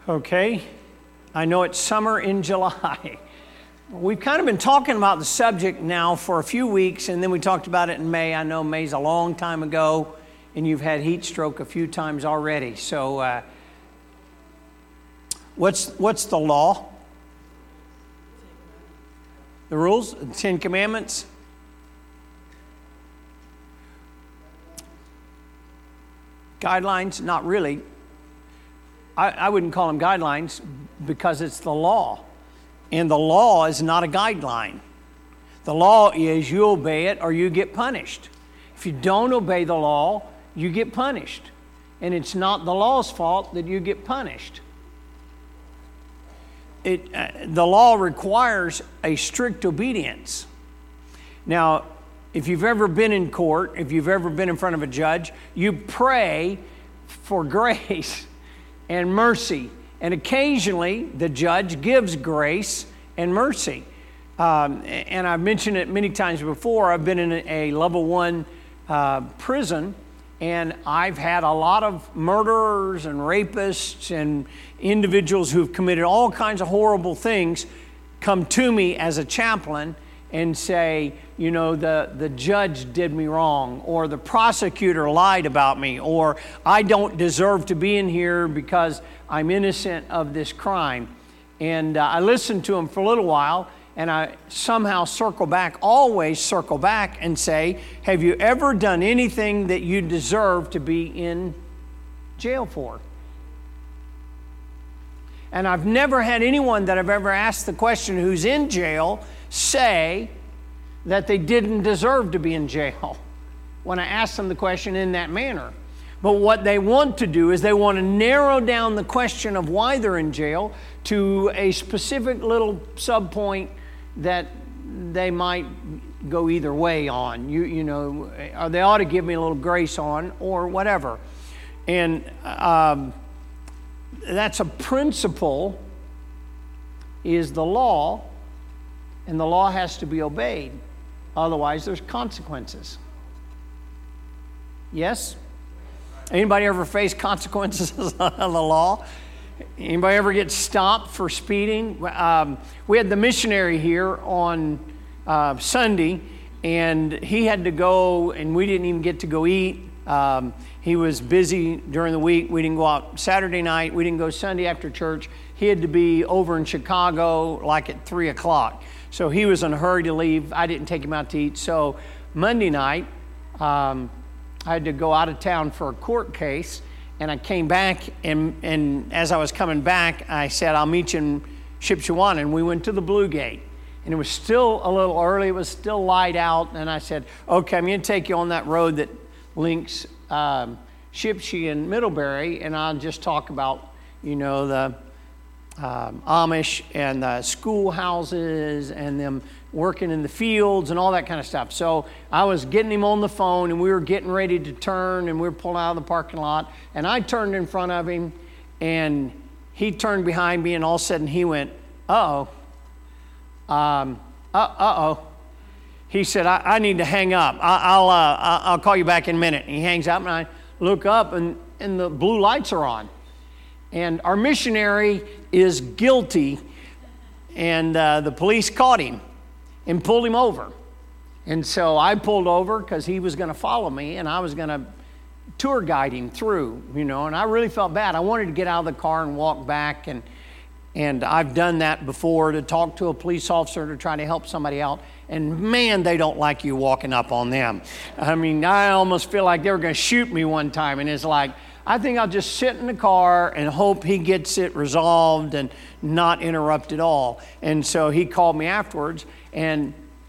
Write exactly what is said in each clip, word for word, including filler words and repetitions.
Okay, I know it's summer in July. We've kind of been talking about the subject now for a few weeks, and then we talked about it in May. I know May's a long time ago, and you've had heat stroke a few times already. So uh, what's what's the law? The rules? The Ten Commandments? Guidelines? Not really. I, I wouldn't call them guidelines because it's the law. And the law is not a guideline. The law is you obey it or you get punished. If you don't obey the law, you get punished. And it's not the law's fault that you get punished. It, uh, the law requires a strict obedience. Now, if you've ever been in court, if you've ever been in front of a judge, you pray for grace and mercy. And occasionally, the judge gives grace and mercy. Um, and I've mentioned it many times before. I've been in a level one uh, prison, and I've had a lot of murderers and rapists and individuals who've committed all kinds of horrible things come to me as a chaplain and say, you know, the, the judge did me wrong, or the prosecutor lied about me, or I don't deserve to be in here because I'm innocent of this crime. And uh, I listen to them for a little while, and I somehow circle back, always circle back and say, have you ever done anything that you deserve to be in jail for? And I've never had anyone that I've ever asked the question who's in jail say that they didn't deserve to be in jail when I ask them the question in that manner. But what they want to do is they want to narrow down the question of why they're in jail to a specific little subpoint that they might go either way on. You, you know, or they ought to give me a little grace on, or whatever. And um, that's a principle, is the law, and the law has to be obeyed. Otherwise, there's consequences. Yes? Anybody ever face consequences of the law? Anybody ever get stopped for speeding? Um, we had the missionary here on uh, Sunday, and he had to go, and we didn't even get to go eat. Um, he was busy during the week. We didn't go out Saturday night. We didn't go Sunday after church. He had to be over in Chicago like at three o'clock. So he was in a hurry to leave. I didn't take him out to eat. So Monday night, um, I had to go out of town for a court case, and I came back, and, and as I was coming back, I said, I'll meet you in Shipshewana, and we went to the Blue Gate. And it was still a little early. It was still light out, and I said, okay, I'm going to take you on that road that links um, Shipshe and Middlebury, and I'll just talk about, you know, the Um, Amish and the schoolhouses and them working in the fields and all that kind of stuff. So I was getting him on the phone, and we were getting ready to turn, and we were pulling out of the parking lot, and I turned in front of him, and he turned behind me, and all of a sudden he went, uh-oh. Um, uh, uh-oh. He said, I, I need to hang up. I, I'll, uh, I'll call you back in a minute. And he hangs up, and I look up, and, and the blue lights are on. And our missionary is guilty, and uh, the police caught him and pulled him over. And so I pulled over because he was going to follow me, and I was going to tour guide him through, you know, and I really felt bad. I wanted to get out of the car and walk back, and and I've done that before, to talk to a police officer to try to help somebody out. And man, they don't like you walking up on them. I mean, I almost feel like they were going to shoot me one time, and it's like, I think I'll just sit in the car and hope he gets it resolved and not interrupt at all. And so he called me afterwards, and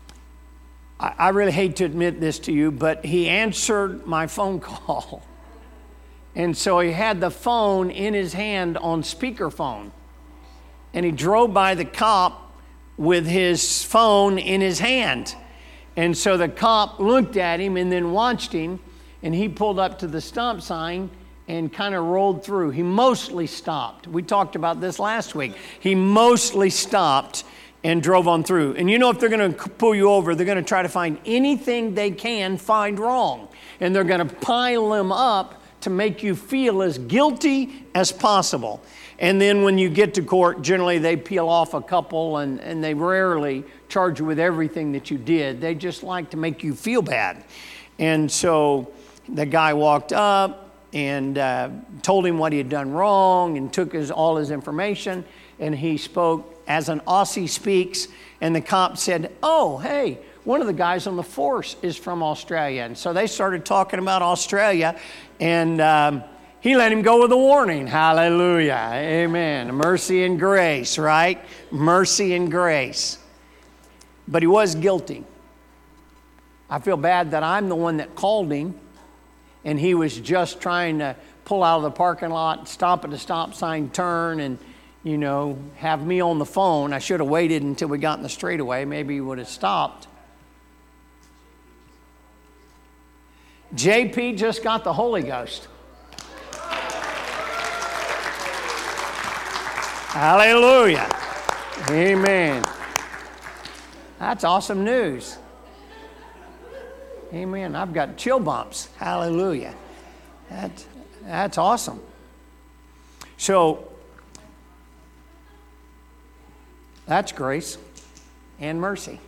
I, I really hate to admit this to you, but he answered my phone call. And so he had the phone in his hand on speakerphone. And he drove by the cop with his phone in his hand. And so the cop looked at him and then watched him, and he pulled up to the stop sign and kind of rolled through. He mostly stopped. We talked about this last week. He mostly stopped and drove on through. And you know, if they're going to pull you over, they're going to try to find anything they can find wrong. And they're going to pile them up to make you feel as guilty as possible. And then when you get to court, generally they peel off a couple, and, and they rarely charge you with everything that you did. They just like to make you feel bad. And so the guy walked up and uh, told him what he had done wrong and took his, all his information, and he spoke as an Aussie speaks, and the cop said, oh, hey, one of the guys on the force is from Australia. And so they started talking about Australia, and um, he let him go with a warning. Hallelujah. Amen. Mercy and grace, right? Mercy and grace. But he was guilty. I feel bad that I'm the one that called him, and he was just trying to pull out of the parking lot, stop at the stop sign, turn, and, you know, have me on the phone. I should have waited until we got in the straightaway. Maybe he would have stopped. J P just got the Holy Ghost. Hallelujah. Amen. That's awesome news. Amen. I've got chill bumps. Hallelujah. That's, that's awesome. So, that's grace and mercy.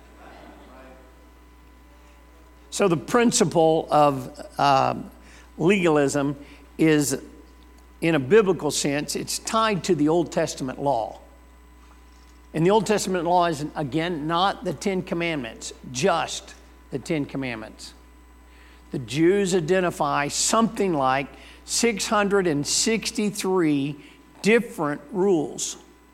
So the principle of uh, legalism is, in a biblical sense, it's tied to the Old Testament law. And the Old Testament law is, again, not the Ten Commandments, just the Ten Commandments. The Jews identify something like six hundred sixty-three different rules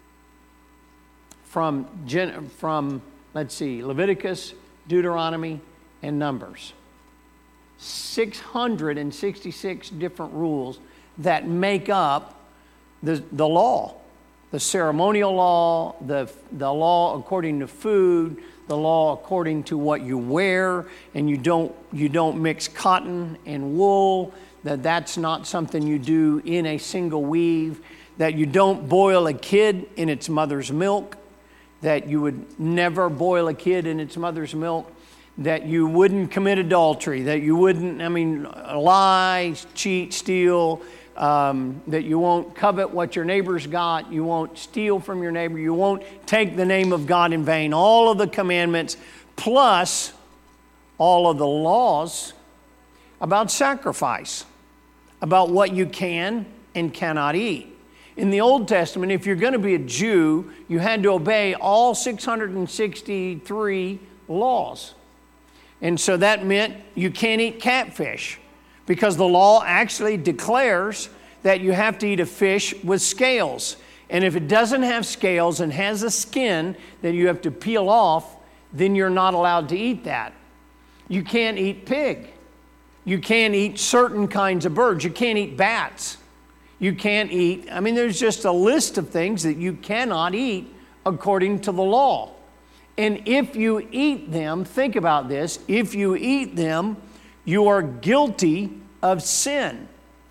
from, from, let's see, Leviticus, Deuteronomy, and Numbers. six hundred sixty-six different rules that make up the, the law. The ceremonial law, the, the law according to food, the law according to what you wear, and you don't, you don't mix cotton and wool, that that's not something you do in a single weave, that you don't boil a kid in its mother's milk, that you would never boil a kid in its mother's milk, that you wouldn't commit adultery, that you wouldn't, I mean, lie, cheat, steal, um, that you won't covet what your neighbor's got, you won't steal from your neighbor, you won't take the name of God in vain. All of the commandments, plus all of the laws about sacrifice, about what you can and cannot eat. In the Old Testament, if you're going to be a Jew, you had to obey all six hundred sixty-three laws. And so that meant you can't eat catfish, because the law actually declares that you have to eat a fish with scales. And if it doesn't have scales and has a skin that you have to peel off, then you're not allowed to eat that. You can't eat pig. You can't eat certain kinds of birds. You can't eat bats. You can't eat, I mean, there's just a list of things that you cannot eat according to the law. And if you eat them, think about this, if you eat them, you are guilty of sin.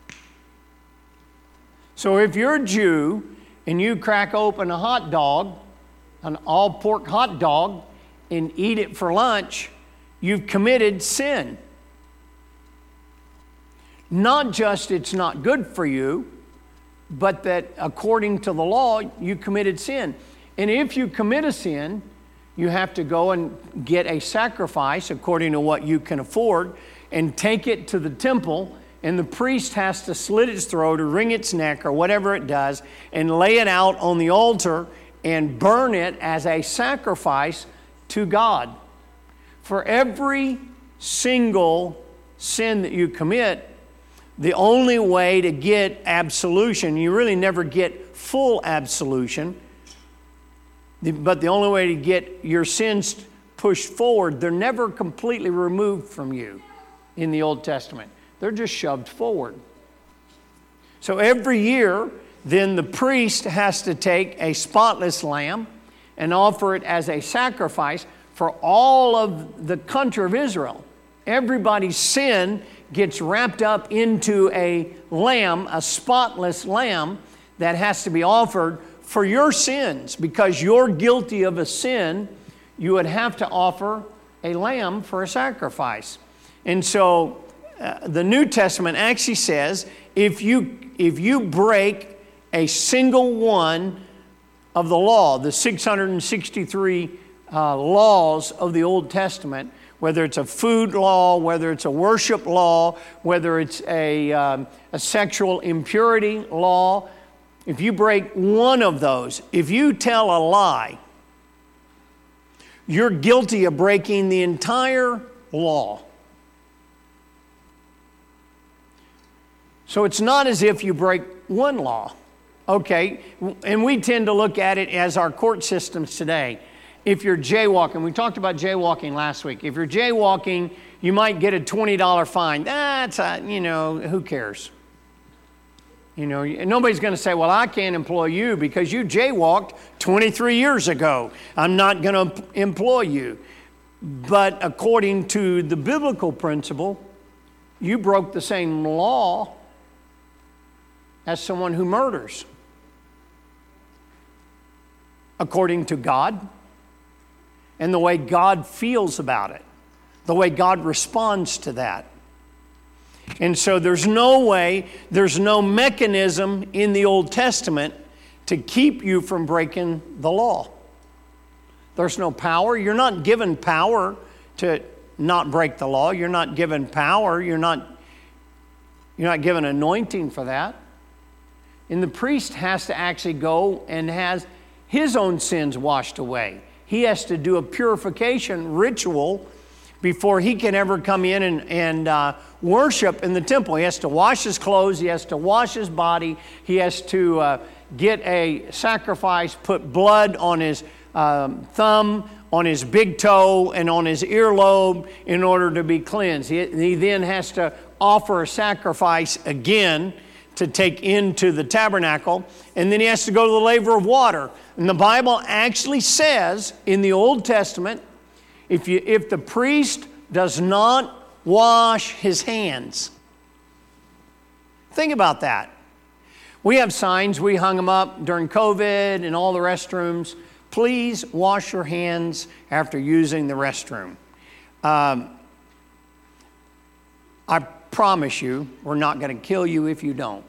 So if you're a Jew and you crack open a hot dog, an all-pork hot dog, and eat it for lunch, you've committed sin. Not just it's not good for you, but that according to the law, you committed sin. And if you commit a sin, you have to go and get a sacrifice according to what you can afford and take it to the temple, and the priest has to slit its throat or wring its neck or whatever it does and lay it out on the altar and burn it as a sacrifice to God. For every single sin that you commit, the only way to get absolution, you really never get full absolution, but the only way to get your sins pushed forward, they're never completely removed from you in the Old Testament. They're just shoved forward. So every year, then the priest has to take a spotless lamb and offer it as a sacrifice for all of the country of Israel. Everybody's sin gets wrapped up into a lamb, a spotless lamb that has to be offered for your sins. Because you're guilty of a sin, you would have to offer a lamb for a sacrifice. And so uh, the New Testament actually says if you, if you break a single one of the law, the six hundred sixty-three uh, laws of the Old Testament, whether it's a food law, whether it's a worship law, whether it's a, um, a sexual impurity law, if you break one of those, if you tell a lie, you're guilty of breaking the entire law. So it's not as if you break one law. Okay, and we tend to look at it as our court systems today. If you're jaywalking, we talked about jaywalking last week. If you're jaywalking, you might get a twenty dollars fine. That's, a, you know, who cares? You know, nobody's going to say, well, I can't employ you because you jaywalked twenty-three years ago. I'm not going to employ you. But according to the biblical principle, you broke the same law as someone who murders. According to God, and the way God feels about it, the way God responds to that. And so there's no way, there's no mechanism in the Old Testament to keep you from breaking the law. There's no power. You're not given power to not break the law. You're not given power. You're not, you're not given anointing for that. And the priest has to actually go and has his own sins washed away. He has to do a purification ritual before he can ever come in and, and uh, worship in the temple. He has to wash his clothes. He has to wash his body. He has to uh, get a sacrifice, put blood on his um, thumb, on his big toe, and on his earlobe in order to be cleansed. He, he then has to offer a sacrifice again to take into the tabernacle, and then he has to go to the laver of water. And the Bible actually says in the Old Testament, if you if the priest does not wash his hands, think about that. We have signs, we hung them up during COVID in all the restrooms. Please wash your hands after using the restroom. Um, I promise you, we're not going to kill you if you don't.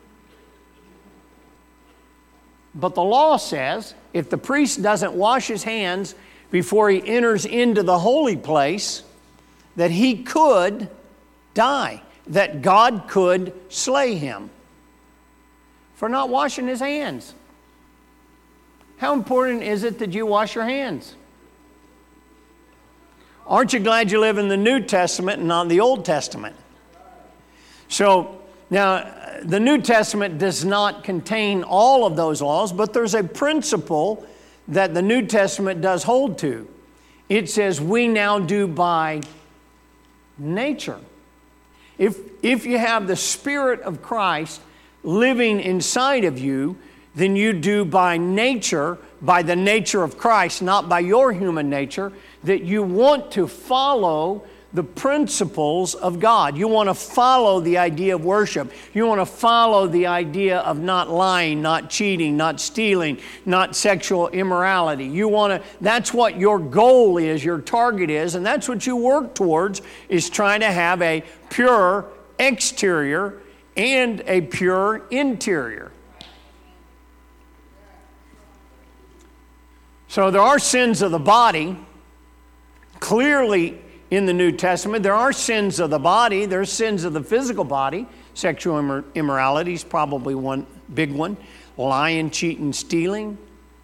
But the law says if the priest doesn't wash his hands before he enters into the holy place, that he could die, that God could slay him for not washing his hands. How important is it that you wash your hands? Aren't you glad you live in the New Testament and not the Old Testament? So, now, the New Testament does not contain all of those laws, but there's a principle that the New Testament does hold to. It says we now do by nature. If, if you have the Spirit of Christ living inside of you, then you do by nature, by the nature of Christ, not by your human nature, that you want to follow the principles of God. You want to follow the idea of worship. You want to follow the idea of not lying, not cheating, not stealing, not sexual immorality. You want to, that's what your goal is, your target is, and that's what you work towards, is trying to have a pure exterior and a pure interior. So there are sins of the body, clearly in the New Testament. There are sins of the body. There's sins of the physical body. Sexual immor- immorality is probably one big one. Lying, cheating, stealing.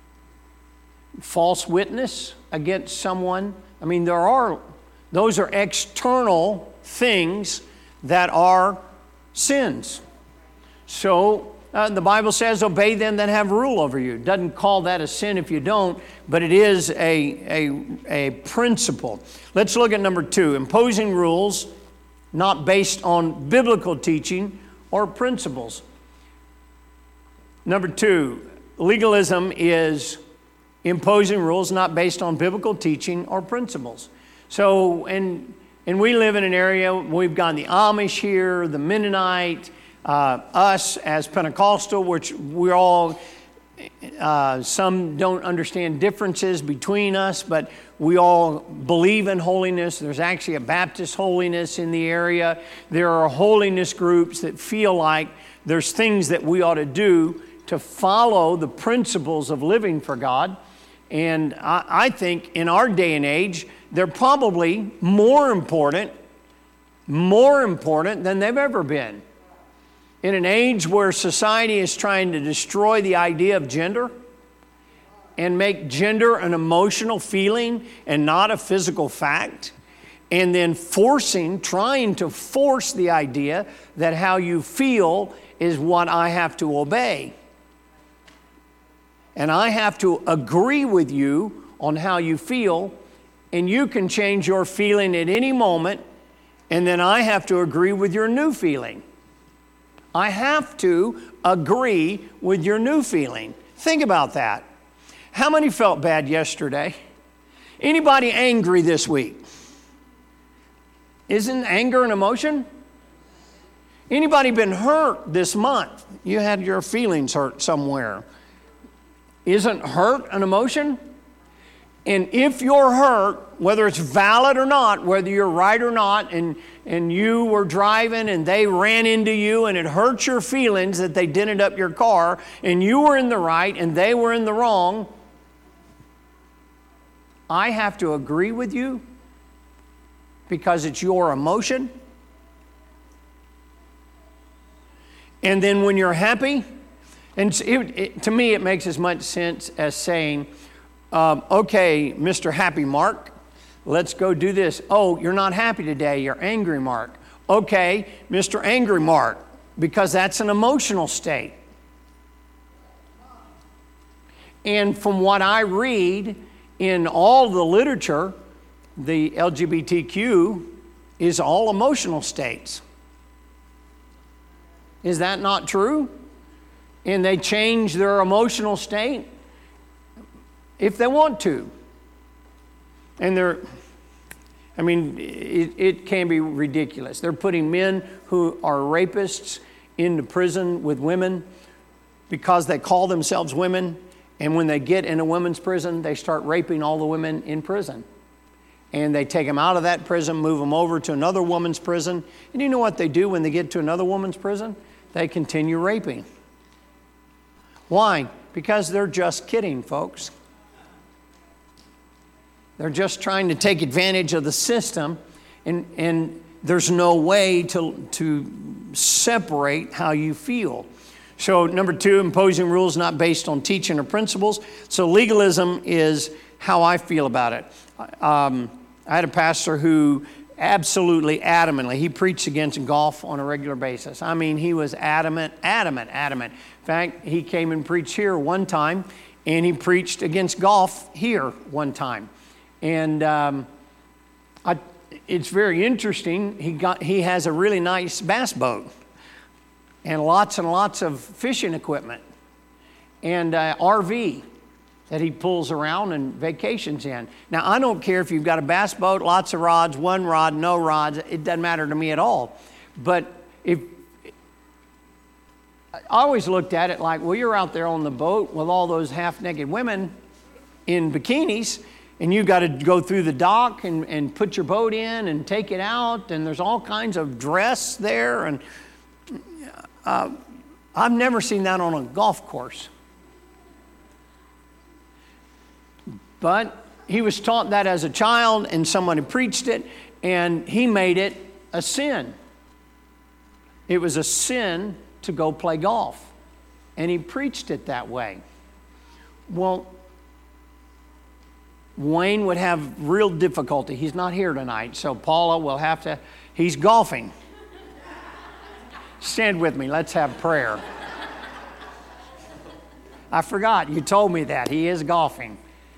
False witness against someone. I mean, there are, those are external things that are sins. So uh, the Bible says, obey them that have rule over you. It doesn't call that a sin if you don't, but it is a, a, a principle. Let's look at number two, imposing rules not based on biblical teaching or principles. Number two, legalism is imposing rules not based on biblical teaching or principles. So, and, and we live in an area, we've got the Amish here, the Mennonite, uh, us as Pentecostal, which we're all, uh, some don't understand differences between us, but we all believe in holiness. There's actually a Baptist holiness in the area. There are holiness groups that feel like there's things that we ought to do to follow the principles of living for God. And I, I think in our day and age, they're probably more important, more important than they've ever been. In an age where society is trying to destroy the idea of gender and make gender an emotional feeling and not a physical fact, and then forcing, trying to force the idea that how you feel is what I have to obey. And I have to agree with you on how you feel, and you can change your feeling at any moment, and then I have to agree with your new feeling. I have to agree with your new feeling. Think about that. How many felt bad yesterday? Anybody angry this week? Isn't anger an emotion? Anybody been hurt this month? You had your feelings hurt somewhere. Isn't hurt an emotion? And if you're hurt, whether it's valid or not, whether you're right or not, and, and you were driving and they ran into you and it hurt your feelings that they dented up your car and you were in the right and they were in the wrong, I have to agree with you because it's your emotion. And then when you're happy, and it, it, to me it makes as much sense as saying, um, okay, Mister Happy Mark, let's go do this. Oh, you're not happy today, you're angry, Mark. Okay, Mister Angry Mark, because that's an emotional state. And from what I read in all the literature, the L G B T Q is all emotional states. Is that not true? And they change their emotional state if they want to. And they're, I mean, it, it can be ridiculous. They're putting men who are rapists into prison with women because they call themselves women. And when they get in a women's prison, they start raping all the women in prison. And they take them out of that prison, move them over to another woman's prison. And you know what they do when they get to another woman's prison? They continue raping. Why? Because they're just kidding, folks. They're just trying to take advantage of the system, and, and there's no way to, to separate how you feel. So number two, imposing rules not based on teaching or principles. So legalism is how I feel about it. Um, I had a pastor who absolutely adamantly, he preached against golf on a regular basis. I mean, he was adamant, adamant, adamant. In fact, he came and preached here one time, and he preached against golf here one time. And um, I, it's very interesting. He got he has a really nice bass boat and lots and lots of fishing equipment and uh, R V that he pulls around and vacations in. Now, I don't care if you've got a bass boat, lots of rods, one rod, no rods. It doesn't matter to me at all. But if I always looked at it like, well, you're out there on the boat with all those half-naked women in bikinis, and you got to go through the dock and, and put your boat in and take it out, and there's all kinds of dress there. And uh, I've never seen that on a golf course. But he was taught that as a child, and someone had preached it, and he made it a sin. It was a sin to go play golf, and he preached it that way. Well, Wayne would have real difficulty. He's not here tonight, so Paula will have to, he's golfing. Stand with me, let's have prayer. I forgot, you told me that. He is golfing.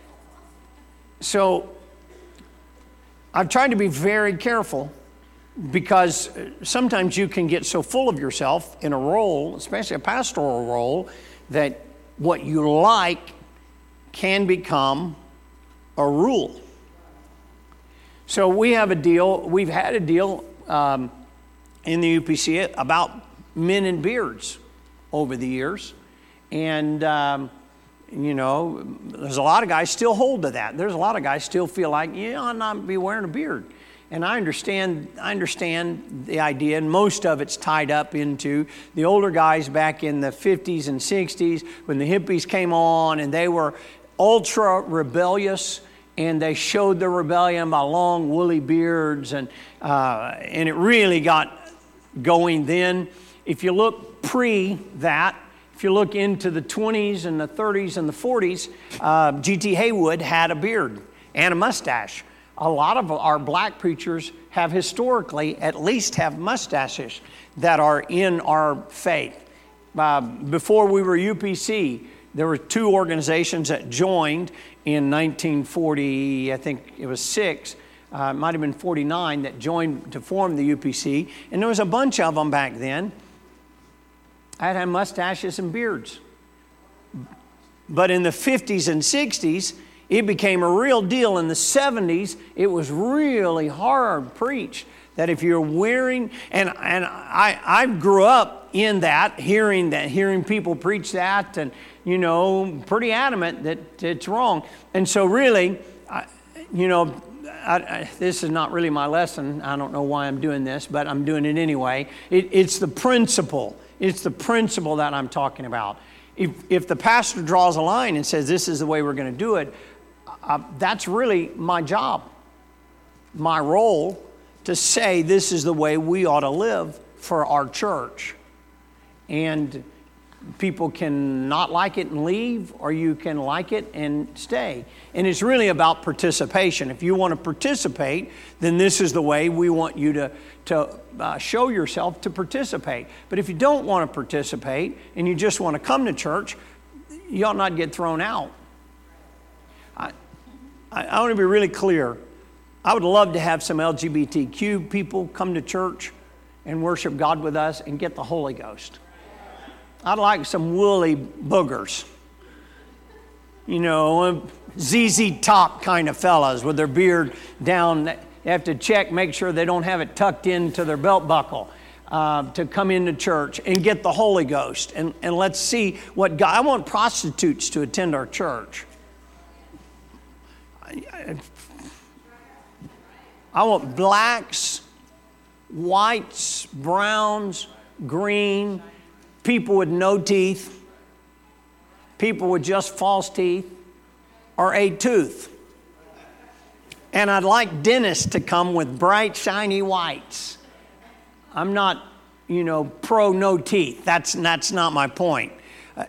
So I've tried to be very careful because sometimes you can get so full of yourself in a role, especially a pastoral role, that what you like can become a rule. So we have a deal, we've had a deal um, in the U P C about men and beards over the years. And um, you know, there's a lot of guys still hold to that. There's a lot of guys still feel like, yeah, I'm not be wearing a beard. And I understand, I understand the idea, and most of it's tied up into the older guys back in the fifties and sixties when the hippies came on, and they were ultra rebellious, and they showed their rebellion by long woolly beards, and uh, and it really got going then. If you look pre that, if you look into the twenties and the thirties and the forties, uh, G T Haywood had a beard and a mustache. A lot of our black preachers have historically at least have mustaches that are in our faith. Uh, before we were U P C, there were two organizations that joined in nineteen forty, I think it was six, uh, it might have been forty-nine, that joined to form the U P C. And there was a bunch of them back then. I had mustaches and beards. But in the fifties and sixties, it became a real deal. In the seventies, it was really hard preached that if you're wearing, and and I, I grew up in that, hearing that, hearing people preach that, and, you know, pretty adamant that it's wrong. And so really, I, you know, I, I, this is not really my lesson. I don't know why I'm doing this, but I'm doing it anyway. It, it's the principle. It's the principle that I'm talking about. If, if the pastor draws a line and says, this is the way we're going to do it, Uh, that's really my job, my role, to say this is the way we ought to live for our church. And people can not like it and leave, or you can like it and stay. And it's really about participation. If you want to participate, then this is the way we want you to, to uh, show yourself to participate. But if you don't want to participate and you just want to come to church, you ought not get thrown out. I, I want to be really clear. I would love to have some L G B T Q people come to church and worship God with us and get the Holy Ghost. I'd like some woolly boogers. You know, Z Z Top kind of fellas with their beard down. They have to check, make sure they don't have it tucked into their belt buckle uh, to come into church and get the Holy Ghost. And, and let's see what God, I want prostitutes to attend our church. I want blacks, whites, browns, green, people with no teeth, people with just false teeth, or a tooth. And I'd like dentists to come with bright, shiny whites. I'm not, you know, pro no teeth. That's, that's not my point. Uh,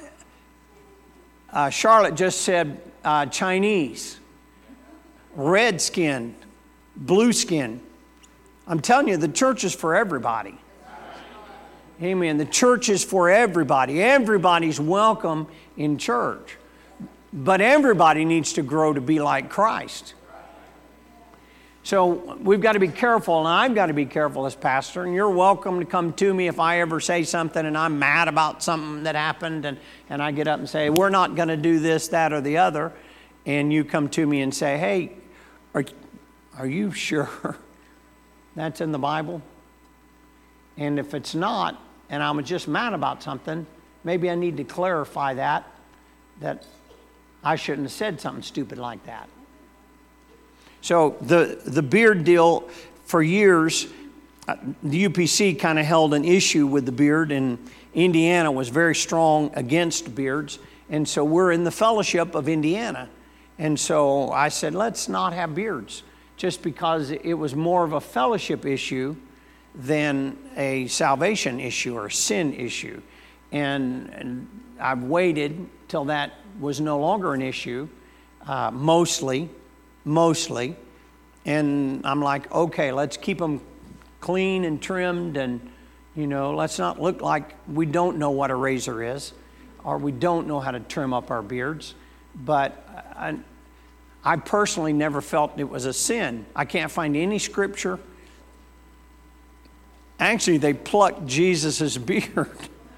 uh, Charlotte just said uh, Chinese. Red skin, blue skin. I'm telling you, the church is for everybody. Amen. The church is for everybody. Everybody's welcome in church. But everybody needs to grow to be like Christ. So we've got to be careful, and I've got to be careful as pastor, and you're welcome to come to me if I ever say something and I'm mad about something that happened, and, and I get up and say, we're not going to do this, that, or the other. And you come to me and say, hey, are, are you sure that's in the Bible? And if it's not, and I'm just mad about something, maybe I need to clarify that, that I shouldn't have said something stupid like that. So the, the beard deal, for years, uh, the U P C kind of held an issue with the beard, and Indiana was very strong against beards. And so we're in the fellowship of Indiana. And so I said, let's not have beards, just because it was more of a fellowship issue than a salvation issue or a sin issue. And, and I've waited till that was no longer an issue, uh, mostly, mostly. And I'm like, okay, let's keep them clean and trimmed, and, you know, let's not look like we don't know what a razor is, or we don't know how to trim up our beards. But I, I personally never felt it was a sin. I can't find any scripture. Actually, they plucked Jesus' beard.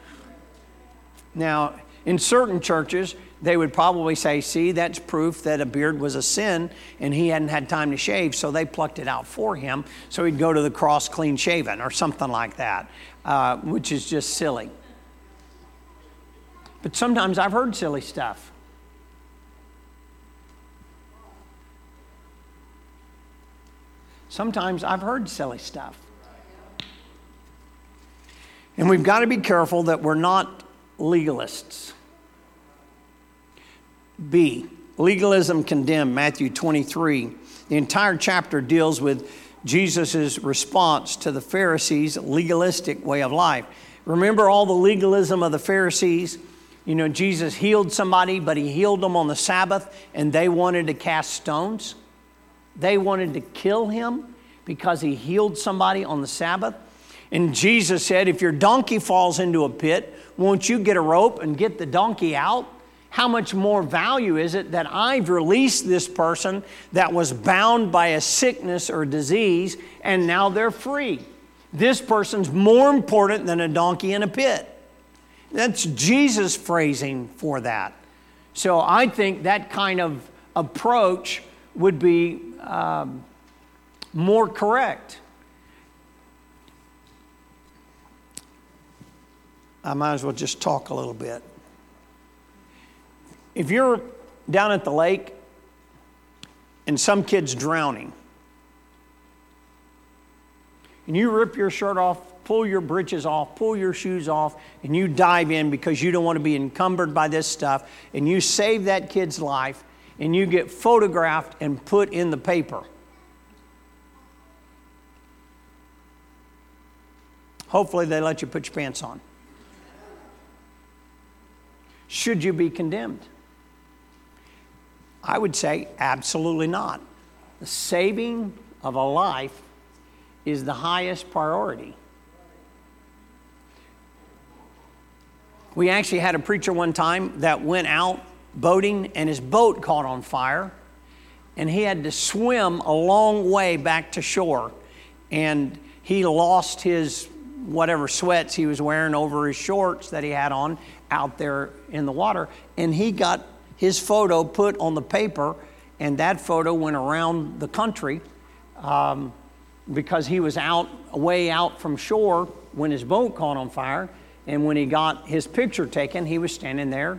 Now, in certain churches, they would probably say, see, that's proof that a beard was a sin and he hadn't had time to shave, so they plucked it out for him, so he'd go to the cross clean shaven or something like that, uh, which is just silly. But sometimes I've heard silly stuff. Sometimes I've heard silly stuff. And we've got to be careful that we're not legalists. B, legalism condemned, Matthew twenty-three. The entire chapter deals with Jesus' response to the Pharisees' legalistic way of life. Remember all the legalism of the Pharisees? You know, Jesus healed somebody, but he healed them on the Sabbath, and they wanted to cast stones. They wanted to kill him because he healed somebody on the Sabbath. And Jesus said, if your donkey falls into a pit, won't you get a rope and get the donkey out? How much more value is it that I've released this person that was bound by a sickness or disease, and now they're free? This person's more important than a donkey in a pit. That's Jesus' phrasing for that. So I think that kind of approach would be um, more correct. I might as well just talk a little bit. If you're down at the lake and some kid's drowning, and you rip your shirt off, pull your britches off, pull your shoes off, and you dive in because you don't want to be encumbered by this stuff, and you save that kid's life, and you get photographed and put in the paper. Hopefully they let you put your pants on. Should you be condemned? I would say absolutely not. The saving of a life is the highest priority. We actually had a preacher one time that went out boating and his boat caught on fire, and he had to swim a long way back to shore, and he lost his whatever sweats he was wearing over his shorts that he had on out there in the water, and he got his photo put on the paper, and that photo went around the country um, because he was out, way out from shore when his boat caught on fire, and when he got his picture taken, he was standing there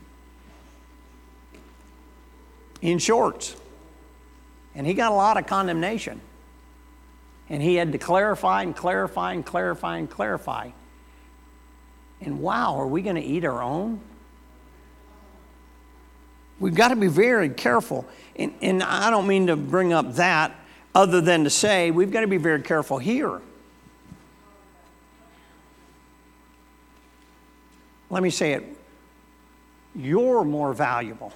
in shorts. And he got a lot of condemnation. And he had to clarify and clarify and clarify and clarify. And wow, are we going to eat our own? We've got to be very careful. And, and I don't mean to bring up that other than to say we've got to be very careful here. Let me say it. You're more valuable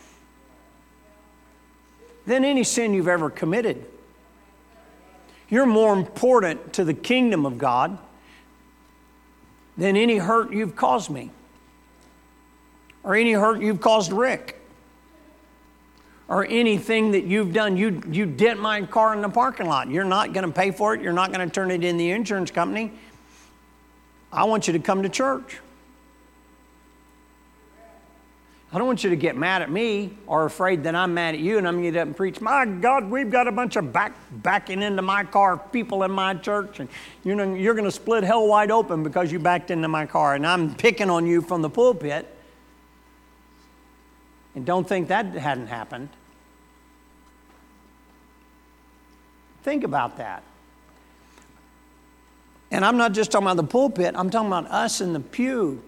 than any sin you've ever committed. You're more important to the kingdom of God than any hurt you've caused me, or any hurt you've caused Rick, or anything that you've done. You, you dent my car in the parking lot. You're not going to pay for it. You're not going to turn it in the insurance company. I want you to come to church. I don't want you to get mad at me or afraid that I'm mad at you and I'm going to get up and preach, my God, we've got a bunch of back, backing into my car people in my church, and you know, you're going to split hell wide open because you backed into my car, and I'm picking on you from the pulpit. And don't think that hadn't happened. Think about that. And I'm not just talking about the pulpit, I'm talking about us in the pew.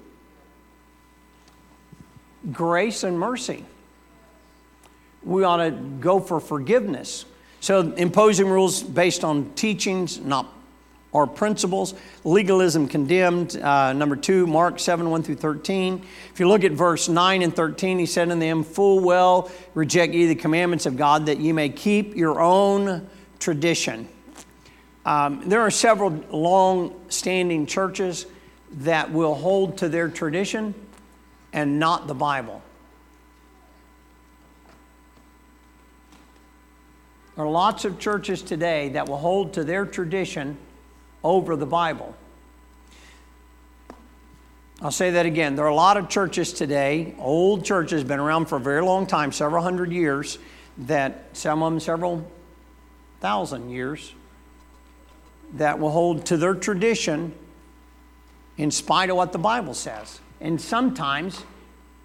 Grace and mercy. We ought to go for forgiveness. So imposing rules based on teachings, not or principles. Legalism condemned. Uh, number two, Mark seven, one through thirteen. If you look at verse nine and thirteen, he said unto them, full well reject ye the commandments of God, that ye may keep your own tradition. Um, there are several long-standing churches that will hold to their tradition and not the Bible. There are lots of churches today that will hold to their tradition over the Bible. I'll say that again. There are a lot of churches today, old churches, been around for a very long time, several hundred years, that some of them several thousand years, that will hold to their tradition in spite of what the Bible says. And sometimes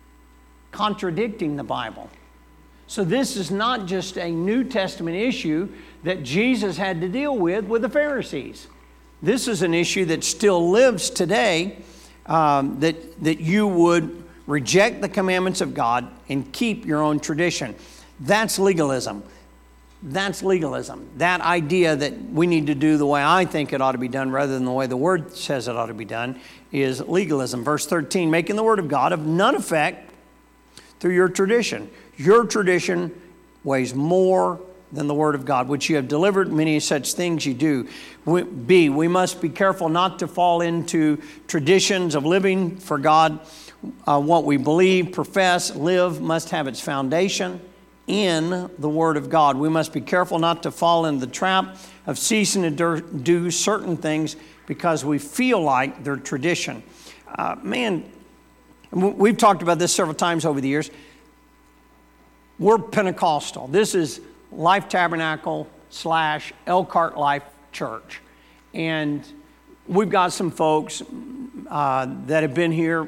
contradicting the Bible. So this is not just a New Testament issue that Jesus had to deal with with the Pharisees. This is an issue that still lives today, um, that, that you would reject the commandments of God and keep your own tradition. That's legalism. That's legalism. That idea that we need to do the way I think it ought to be done rather than the way the Word says it ought to be done is legalism. Verse thirteen, making the Word of God of none effect through your tradition. Your tradition weighs more than the Word of God, which you have delivered. Many such things you do. B, we must be careful not to fall into traditions of living for God. Uh, what we believe, profess, live must have its foundation in the Word of God. We must be careful not to fall into the trap of ceasing to do certain things because we feel like they're tradition. Uh, man, we've talked about this several times over the years. We're Pentecostal. This is Life Tabernacle slash Elkhart Life Church. And we've got some folks uh, that have been here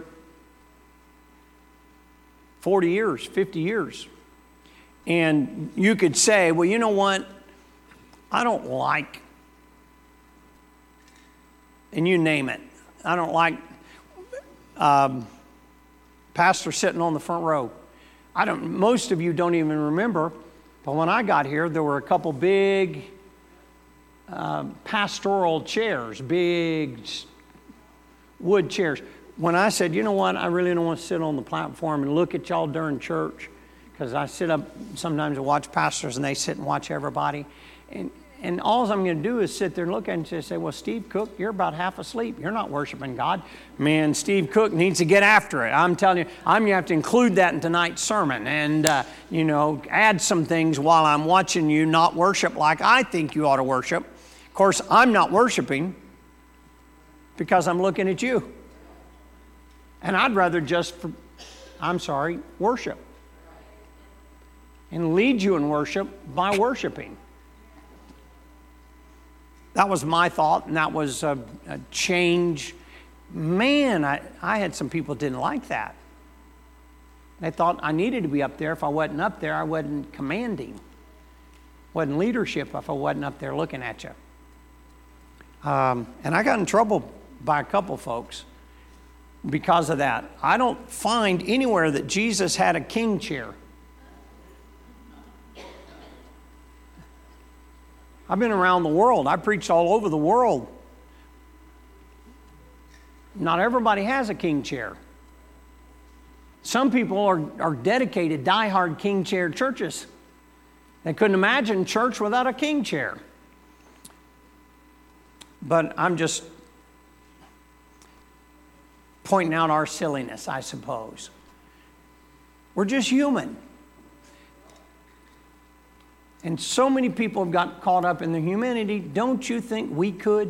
forty years, fifty years. And you could say, well, you know what? I don't like, and you name it. I don't like um, pastor sitting on the front row. I don't. Most of you don't even remember, but when I got here, there were a couple big uh, pastoral chairs, big wood chairs. When I said, you know what, I really don't want to sit on the platform and look at y'all during church, because I sit up sometimes and watch pastors and they sit and watch everybody. And and all I'm going to do is sit there and look at them and say, well, Steve Cook, you're about half asleep. You're not worshiping God. Man, Steve Cook needs to get after it. I'm telling you, I'm going to have to include that in tonight's sermon and, uh, you know, add some things while I'm watching you not worship like I think you ought to worship. Of course, I'm not worshiping because I'm looking at you. And I'd rather just, I'm sorry, worship. And lead you in worship by worshiping. That was my thought, and that was a, a change. Man, I, I had some people that didn't like that. They thought I needed to be up there. If I wasn't up there, I wasn't commanding. Wasn't leadership if I wasn't up there looking at you. Um, and I got in trouble by a couple folks because of that. I don't find anywhere that Jesus had a king chair. I've been around the world. I preached all over the world. Not everybody has a king chair. Some people are, are dedicated, die-hard king chair churches. They couldn't imagine church without a king chair. But I'm just pointing out our silliness, I suppose. We're just human. And so many people have got caught up in their humanity. Don't you think we could?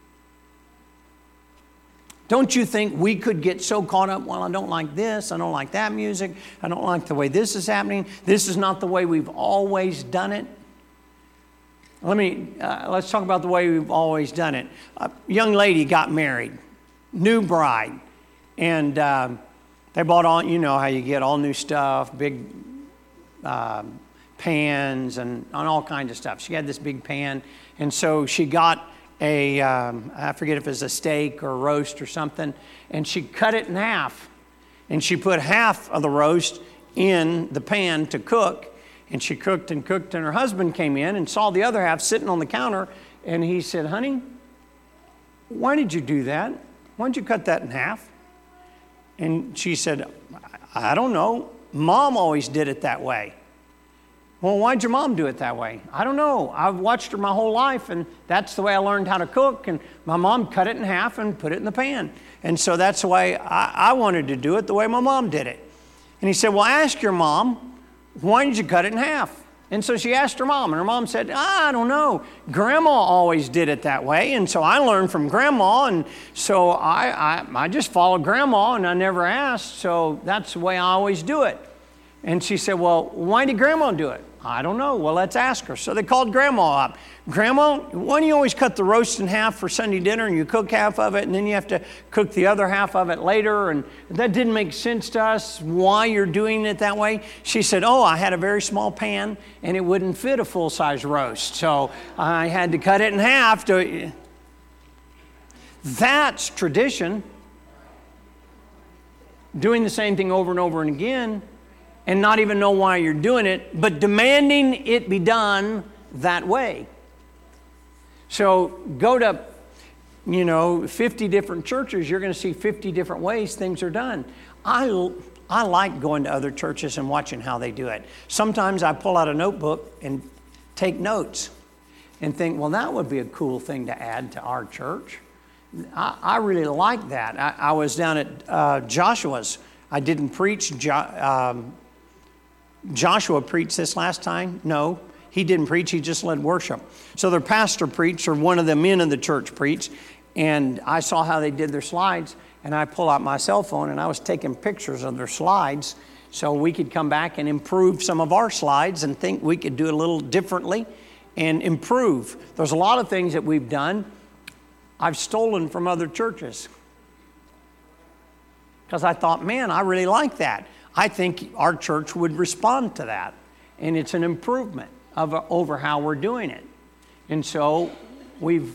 Don't you think we could get so caught up, well, I don't like this, I don't like that music, I don't like the way this is happening, this is not the way we've always done it. Let me, uh, let's talk about the way we've always done it. A young lady got married, new bride, and um, they bought all, you know how you get all new stuff, big uh, pans and on all kinds of stuff. She had this big pan, and so she got a, um, I forget if it's a steak or a roast or something, and she cut it in half, and she put half of the roast in the pan to cook, and she cooked and cooked, and her husband came in and saw the other half sitting on the counter, and he said, honey, why did you do that? Why did you cut that in half? And she said, I don't know. Mom always did it that way. Well, why'd your mom do it that way? I don't know. I've watched her my whole life, and that's the way I learned how to cook. And my mom cut it in half and put it in the pan. And so that's the way I, I wanted to do it, the way my mom did it. And he said, well, ask your mom, why did you cut it in half? And so she asked her mom, and her mom said, I don't know. Grandma always did it that way, and so I learned from Grandma, and so I, I, I just followed Grandma, and I never asked, so that's the way I always do it. And she said, well, why did Grandma do it? I don't know. Well, let's ask her. So they called Grandma up. Grandma, why don't you always cut the roast in half for Sunday dinner and you cook half of it and then you have to cook the other half of it later? And that didn't make sense to us, why you're doing it that way. She said, oh, I had a very small pan and it wouldn't fit a full-size roast. So I had to cut it in half. To... That's tradition. Doing the same thing over and over and again and not even know why you're doing it, but demanding it be done that way. So go to, you know, fifty different churches, you're going to see fifty different ways things are done. I, I like going to other churches and watching how they do it. Sometimes I pull out a notebook and take notes and think, well, that would be a cool thing to add to our church. I, I really like that. I, I was down at uh, Joshua's. I didn't preach. Jo- um, Joshua preached this last time. No, he didn't preach. He just led worship. So their pastor preached, or one of the men in the church preached, and I saw how they did their slides, and I pulled out my cell phone, and I was taking pictures of their slides so we could come back and improve some of our slides and think we could do it a little differently and improve. There's a lot of things that we've done I've stolen from other churches because I thought, man, I really like that. I think our church would respond to that. And it's an improvement of, over how we're doing it. And so we've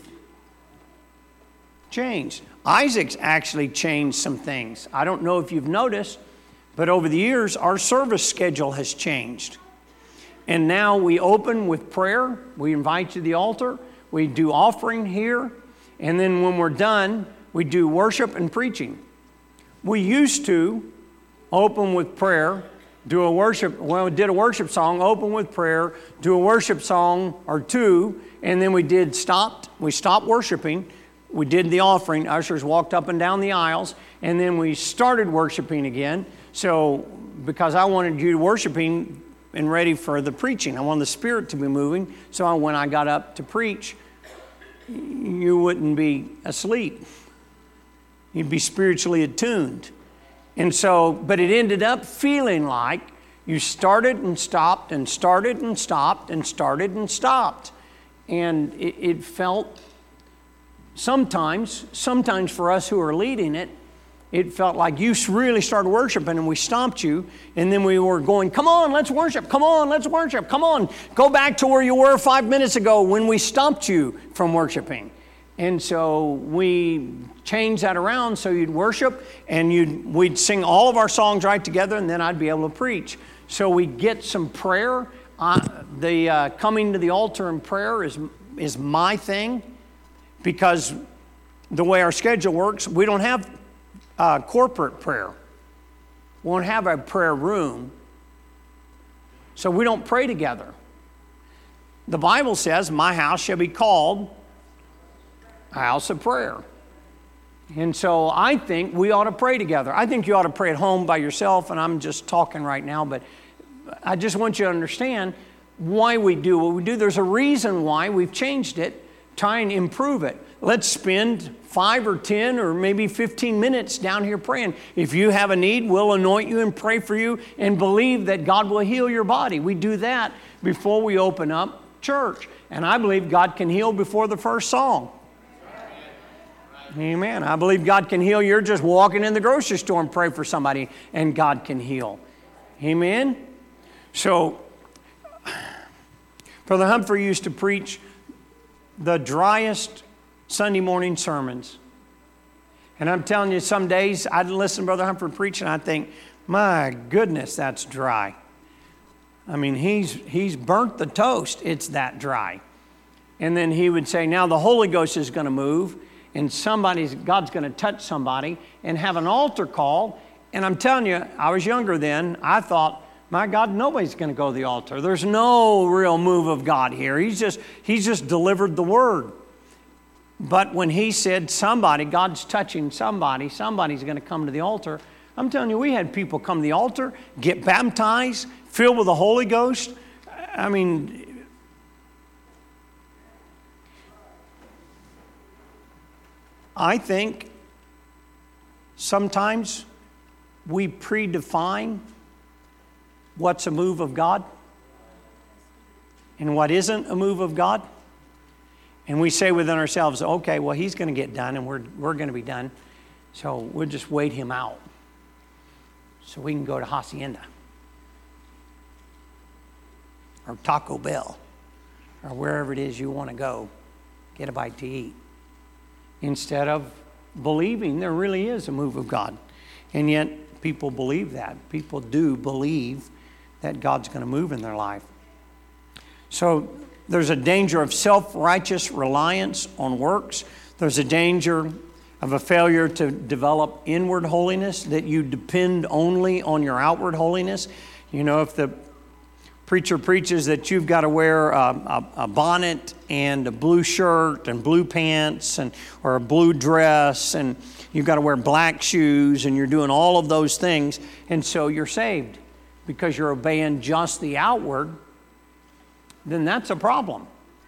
changed. Isaac's actually changed some things. I don't know if you've noticed, but over the years, our service schedule has changed. And now we open with prayer. We invite you to the altar. We do offering here. And then when we're done, we do worship and preaching. We used to open with prayer, do a worship, well, we did a worship song, open with prayer, do a worship song or two, and then we did stopped, we stopped worshiping, we did the offering, ushers walked up and down the aisles, and then we started worshiping again. So, because I wanted you worshiping and ready for the preaching, I wanted the Spirit to be moving, so when I got up to preach, you wouldn't be asleep. You'd be spiritually attuned. And so, but it ended up feeling like you started and stopped and started and stopped and started and stopped. And it, it felt sometimes, sometimes for us who are leading it, it felt like you really started worshiping and we stopped you. And then we were going, come on, let's worship. Come on, let's worship. Come on, go back to where you were five minutes ago when we stopped you from worshiping. And so we changed that around so you'd worship and you'd, we'd sing all of our songs right together and then I'd be able to preach. So we get some prayer. Uh, the uh, coming to the altar in prayer is, is my thing because the way our schedule works, we don't have uh, corporate prayer. We don't have a prayer room. So we don't pray together. The Bible says, my house shall be called a house of prayer. And so I think we ought to pray together. I think you ought to pray at home by yourself, and I'm just talking right now, but I just want you to understand why we do what we do. There's a reason why we've changed it, try and improve it. Let's spend five or ten or maybe fifteen minutes down here praying. If you have a need, we'll anoint you and pray for you and believe that God will heal your body. We do that before we open up church. And I believe God can heal before the first song. Amen. I believe God can heal. You're just walking in the grocery store and pray for somebody and God can heal. Amen. So, Brother Humphrey used to preach the driest Sunday morning sermons. And I'm telling you, some days I'd listen to Brother Humphrey preach and I think, my goodness, that's dry. I mean, he's he's burnt the toast. It's that dry. And then he would say, now the Holy Ghost is going to move. And somebody's, God's going to touch somebody and have an altar call. And I'm telling you, I was younger then. I thought, my God, nobody's going to go to the altar. There's no real move of God here. He's just, he's just delivered the word. But when he said somebody, God's touching somebody, somebody's going to come to the altar. I'm telling you, we had people come to the altar, get baptized, filled with the Holy Ghost. I mean, I think sometimes we predefine what's a move of God. and what isn't a move of God. And we say within ourselves, okay, well, he's going to get done and we're, we're going to be done. So we'll just wait him out so we can go to Hacienda or Taco Bell or wherever it is you want to go, get a bite to eat. Instead of believing there really is a move of God. And yet people believe that. People do believe that God's going to move in their life. So there's a danger of self-righteous reliance on works. There's a danger of a failure to develop inward holiness, that you depend only on your outward holiness. You know, if the preacher preaches that you've got to wear a, a, a bonnet and a blue shirt and blue pants and or a blue dress, and you've got to wear black shoes, and you're doing all of those things, and so you're saved because you're obeying just the outward, then that's a problem.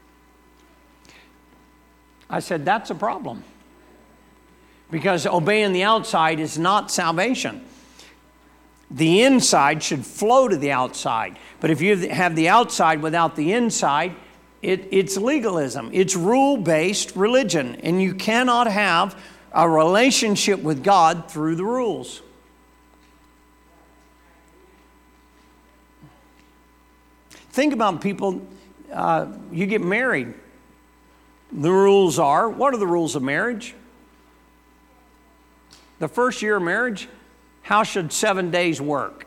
I said, that's a problem. Because obeying the outside is not salvation. The inside should flow to the outside. But if you have the outside without the inside, it, it's legalism. It's rule-based religion. And you cannot have a relationship with God through the rules. Think about people, uh, you get married. The rules are, what are the rules of marriage? The first year of marriage, how should seven days work?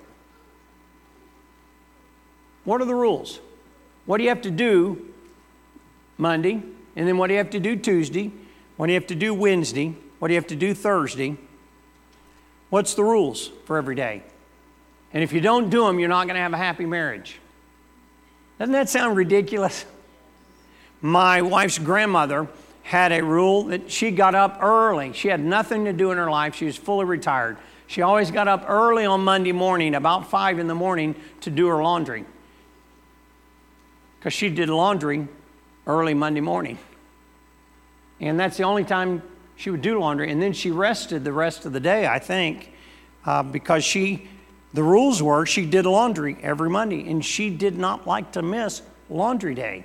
What are the rules? What do you have to do Monday? And then what do you have to do Tuesday? What do you have to do Wednesday? What do you have to do Thursday? What's the rules for every day? And if you don't do them, you're not going to have a happy marriage. Doesn't that sound ridiculous? My wife's grandmother had a rule that she got up early. She had nothing to do in her life. She was fully retired. She always got up early on Monday morning, about five in the morning, to do her laundry. Because she did laundry early Monday morning. And that's the only time she would do laundry. And then she rested the rest of the day, I think, uh, because she, the rules were she did laundry every Monday. And she did not like to miss laundry day.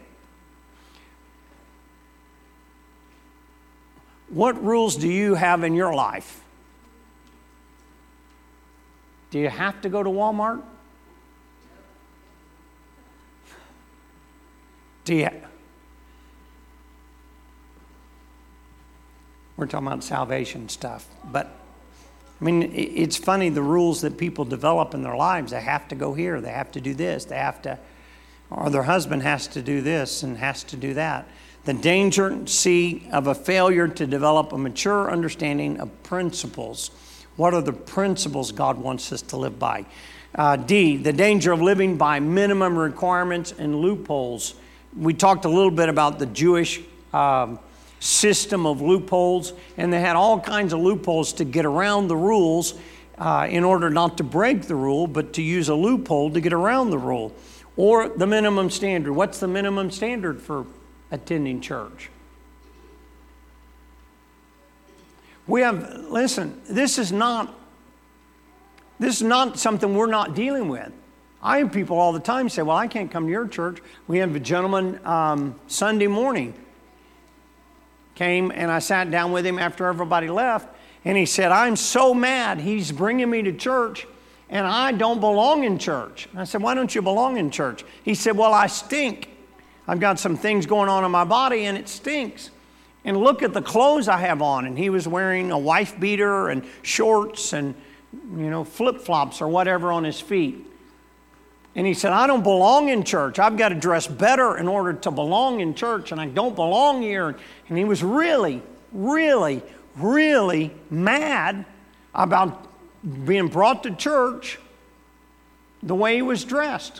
What rules do you have in your life? Do you have to go to Walmart? Do you? We're talking about salvation stuff, but I mean, it's funny the rules that people develop in their lives. They have to go here, they have to do this, they have to, or their husband has to do this and has to do that. The danger, see, of a failure to develop a mature understanding of principles. What are the principles God wants us to live by? Uh, D, the danger of living by minimum requirements and loopholes. We talked a little bit about the Jewish um, system of loopholes, and they had all kinds of loopholes to get around the rules uh, in order not to break the rule, but to use a loophole to get around the rule. Or the minimum standard. What's the minimum standard for attending church? We have, listen, this is not, this is not something we're not dealing with. I have people all the time say, well, I can't come to your church. We have a gentleman um, Sunday morning came, and I sat down with him after everybody left, and he said, I'm so mad he's bringing me to church, and I don't belong in church. I said, why don't you belong in church? He said, well, I stink. I've got some things going on in my body, and it stinks. And look at the clothes I have on. And he was wearing a wife beater and shorts and, you know, flip-flops or whatever on his feet. And he said, I don't belong in church. I've got to dress better in order to belong in church, and I don't belong here. And he was really, really, really mad about being brought to church the way he was dressed.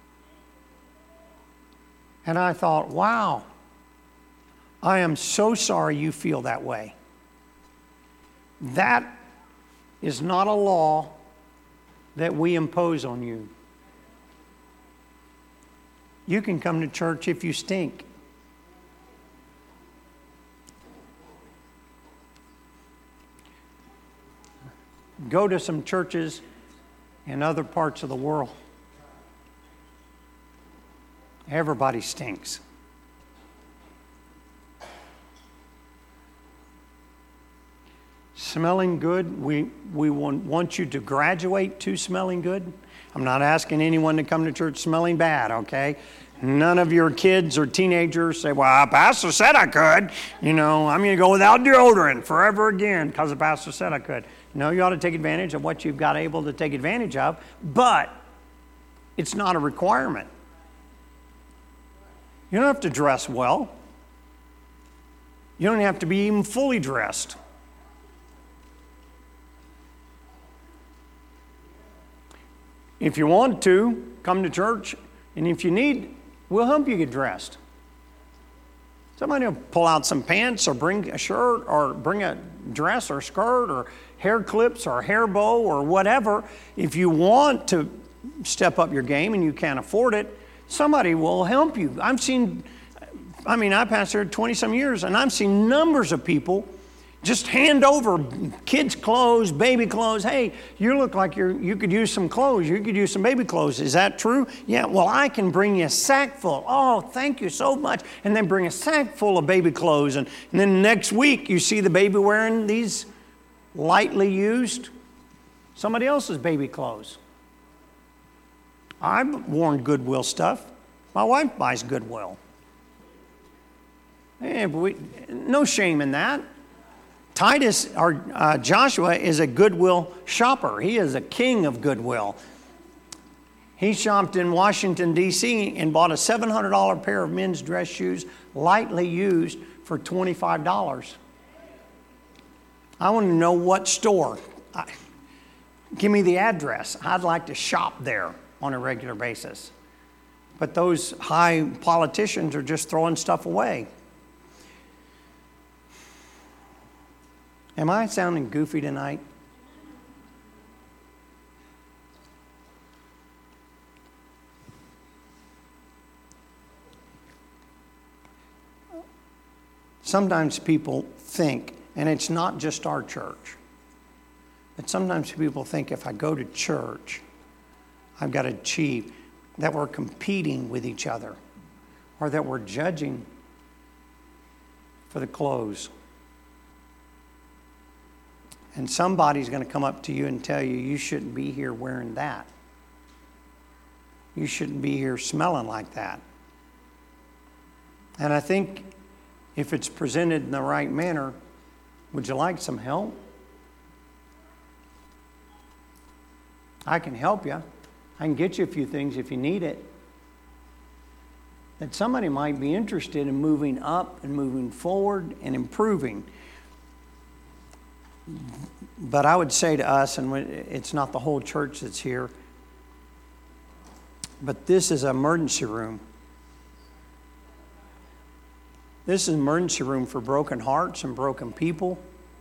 And I thought, wow, I am so sorry you feel that way. That is not a law that we impose on you. You can come to church if you stink. Go to some churches in other parts of the world Everybody stinks. Smelling good, we, we want, want you to graduate to smelling good. I'm not asking anyone to come to church smelling bad, okay? None of your kids or teenagers say, well, pastor said I could. You know, I'm going to go without deodorant forever again because the pastor said I could. No, you ought to take advantage of what you've got able to take advantage of, but it's not a requirement. You don't have to dress well. You don't have to be even fully dressed. If you want to, come to church, and if you need, we'll help you get dressed. Somebody will pull out some pants or bring a shirt or bring a dress or skirt or hair clips or hair bow or whatever. If you want to step up your game and you can't afford it, somebody will help you. I've seen, I mean, I pastored twenty some years, and I've seen numbers of people just hand over kids' clothes, baby clothes. Hey, you look like you're, you could use some clothes. You could use some baby clothes. Is that true? Yeah, well, I can bring you a sack full. Oh, thank you so much. And then bring a sack full of baby clothes. And, and then next week, you see the baby wearing these lightly used, somebody else's baby clothes. I've worn Goodwill stuff. My wife buys Goodwill. Yeah, but we, no shame in that. Titus, or uh, Joshua, is a Goodwill shopper. He is a king of Goodwill. He shopped in Washington, D C and bought a seven hundred dollars pair of men's dress shoes, lightly used, for twenty-five dollars. I want to know what store. I, give me the address. I'd like to shop there on a regular basis. But those high politicians are just throwing stuff away. Am I sounding goofy tonight? Sometimes people think, and it's not just our church, but sometimes people think if I go to church, I've got to achieve, that we're competing with each other, or that we're judging for the clothes. And somebody's going to come up to you and tell you, you shouldn't be here wearing that. You shouldn't be here smelling like that. And I think if it's presented in the right manner, would you like some help? I can help you. I can get you a few things if you need it. That somebody might be interested in moving up and moving forward and improving. But I would say to us, and it's not the whole church that's here, but this is an emergency room. This is an emergency room for broken hearts and broken people.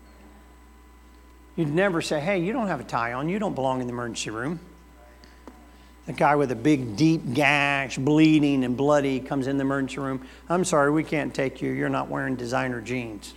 You'd never say, hey, you don't have a tie on. You don't belong in the emergency room. The guy with a big, deep gash, bleeding and bloody, comes in the emergency room. I'm sorry, we can't take you. You're not wearing designer jeans.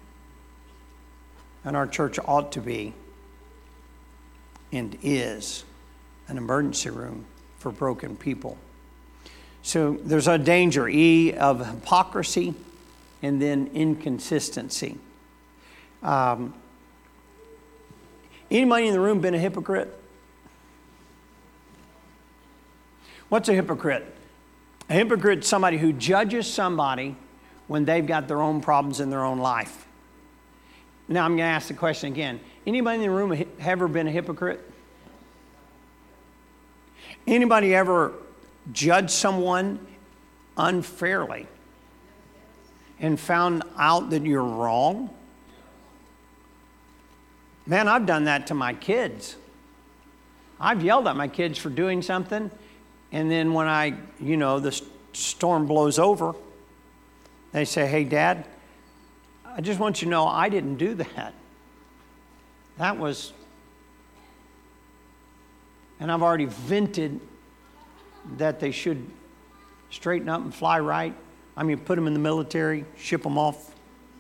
And our church ought to be and is an emergency room for broken people. So there's a danger, E, of hypocrisy and then inconsistency. Um, anybody in the room been a hypocrite? What's a hypocrite? A hypocrite is somebody who judges somebody when they've got their own problems in their own life. Now I'm going to ask the question again. Anybody in the room have ever been a hypocrite? Anybody ever judged someone unfairly and found out that you're wrong? Man, I've done that to my kids. I've yelled at my kids for doing something, and then when I, you know, the storm blows over, they say, hey, Dad, I just want you to know I didn't do that. That was, and I've already vented that they should straighten up and fly right. I mean, put them in the military, ship them off.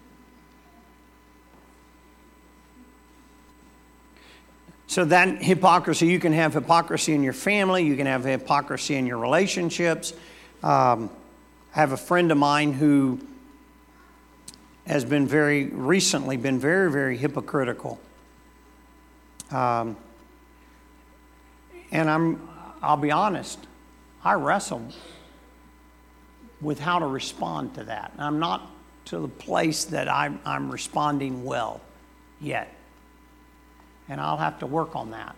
So that hypocrisy, you can have hypocrisy in your family, you can have hypocrisy in your relationships. Um, I have a friend of mine who has been very, recently been very, very hypocritical. Um, and I'm, I'll be honest, I wrestle with how to respond to that. And I'm not to the place that I'm, I'm responding well yet. And I'll have to work on that.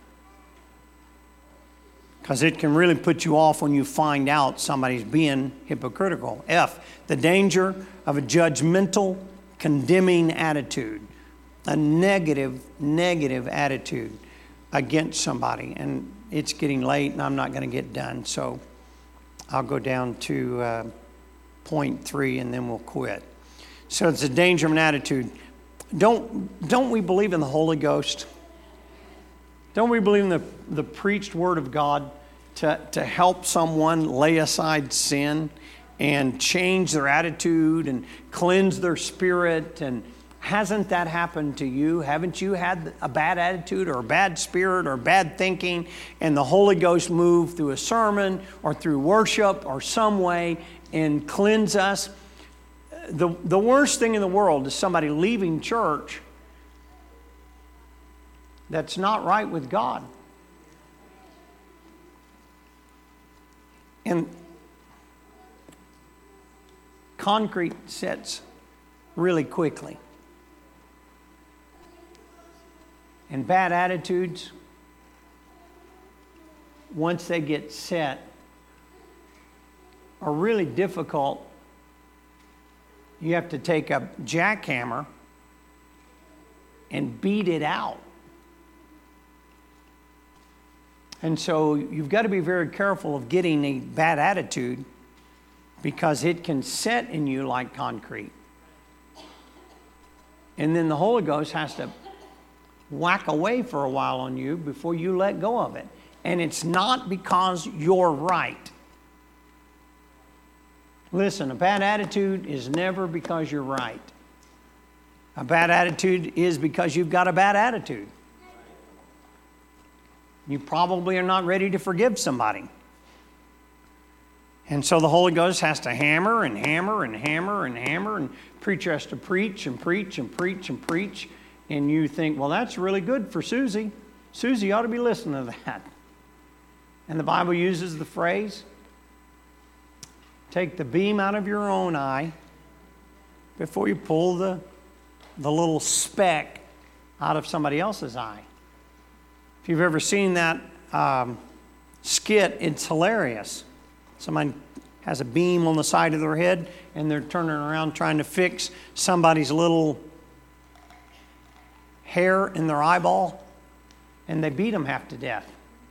Because it can really put you off when you find out somebody's being hypocritical. F, the danger of a judgmental, condemning attitude. A negative, negative attitude against somebody. And it's getting late and I'm not going to get done. So I'll go down to uh, point three and then we'll quit. So it's a danger of an attitude. Don't, don't we believe in the Holy Ghost? Don't we believe in the, the preached word of God to, to help someone lay aside sin and change their attitude and cleanse their spirit? And hasn't that happened to you? Haven't you had a bad attitude or a bad spirit or bad thinking and the Holy Ghost moved through a sermon or through worship or some way and cleanse us? The, the worst thing in the world is somebody leaving church that's not right with God. And concrete sets really quickly. And bad attitudes, once they get set, are really difficult. You have to take a jackhammer and beat it out. And so you've got to be very careful of getting a bad attitude because it can set in you like concrete. And then the Holy Ghost has to whack away for a while on you before you let go of it. And it's not because you're right. Listen, a bad attitude is never because you're right. A bad attitude is because you've got a bad attitude. You probably are not ready to forgive somebody. And so the Holy Ghost has to hammer and hammer and hammer and hammer, and preacher has to preach and preach and preach and preach. And you think, well, that's really good for Susie. Susie ought to be listening to that. And the Bible uses the phrase, take the beam out of your own eye before you pull the, the little speck out of somebody else's eye. If you've ever seen that um, skit, it's hilarious. Somebody has a beam on the side of their head and they're turning around trying to fix somebody's little hair in their eyeball, and they beat them half to death.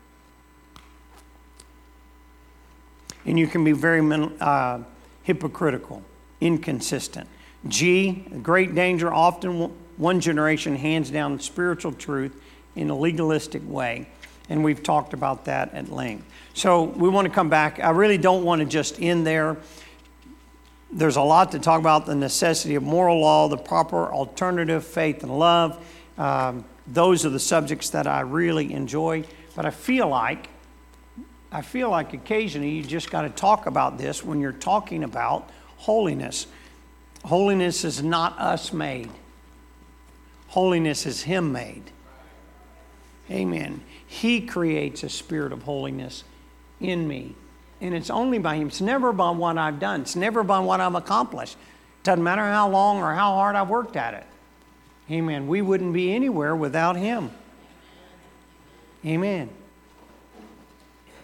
And you can be very uh, hypocritical, inconsistent. G, great danger. Often one generation hands down spiritual truth in a legalistic way. And we've talked about that at length. So we want to come back. I really don't want to just end there. There's a lot to talk about: the necessity of moral law, the proper alternative, faith and love. Um, those are the subjects that I really enjoy. But I feel like, I feel like occasionally you just got to talk about this when you're talking about holiness. Holiness is not us made. Holiness is Him made. Amen. He creates a spirit of holiness in me. And it's only by Him. It's never by what I've done. It's never by what I've accomplished. Doesn't matter how long or how hard I've worked at it. Amen. We wouldn't be anywhere without Him. Amen.